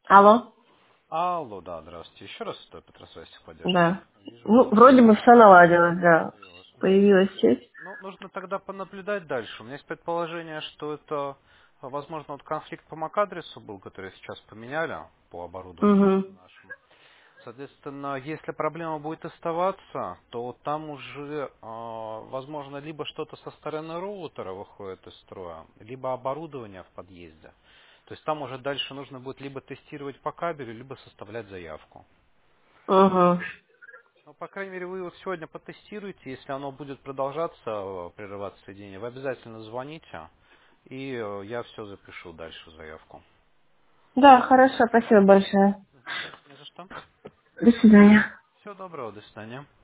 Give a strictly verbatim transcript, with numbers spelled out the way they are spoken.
Алло? Алло, да, здравствуйте. Еще раз стоит Петросвязь техподдержка. Да. Вижу, Ну, что вроде бы все наладилось, да. появилось. Мгм. Появилась сеть. Ну, нужно тогда понаблюдать дальше. У меня есть предположение, что это, возможно, вот конфликт по MAC-адресу был, который сейчас поменяли по оборудованию Угу. нашему. Соответственно, если проблема будет оставаться, то там уже, а, возможно, либо что-то со стороны роутера выходит из строя, либо оборудование в подъезде. То есть там уже дальше нужно будет либо тестировать по кабелю, либо составлять заявку. Угу. Ну, по крайней мере, вы вот сегодня потестируйте. Если оно будет продолжаться, э, прерываться соединение, вы обязательно звоните, и э, я все запишу дальше заявку. Да, хорошо, спасибо большое. Не за что. До свидания. Всего доброго, до свидания.